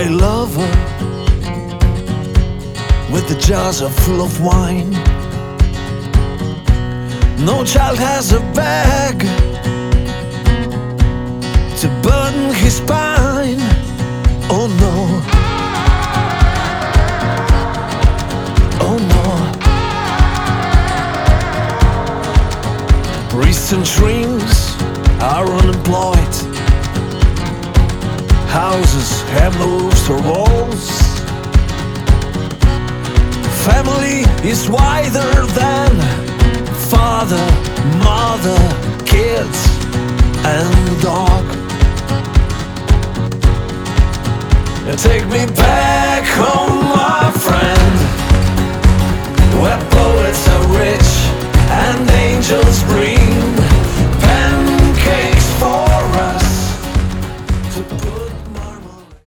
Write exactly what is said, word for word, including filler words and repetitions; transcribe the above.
my lover with the jars are full of wine. No child has a bag to burden his spine. Oh no, oh no. Recent dreams are unemployed. Houses have no roofs or walls. Family is wider than father, mother, kids, and dog. Take me back home, my friend.